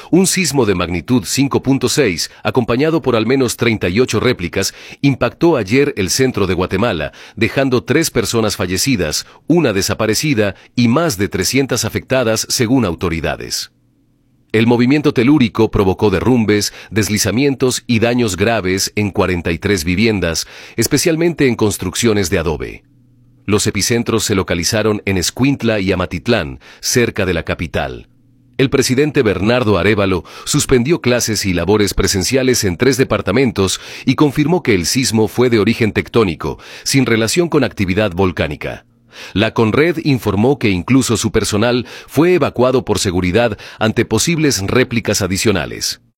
Un sismo de magnitud 5.6, acompañado por al menos 38 réplicas, impactó ayer el centro de Guatemala, dejando 3 personas fallecidas, 1 desaparecida y más de 300 afectadas, según autoridades. El movimiento telúrico provocó derrumbes, deslizamientos y daños graves en 43 viviendas, especialmente en construcciones de adobe. Los epicentros se localizaron en Escuintla y Amatitlán, cerca de la capital. El presidente Bernardo Arévalo suspendió clases y labores presenciales en 3 departamentos y confirmó que el sismo fue de origen tectónico, sin relación con actividad volcánica. La CONRED informó que incluso su personal fue evacuado por seguridad ante posibles réplicas adicionales.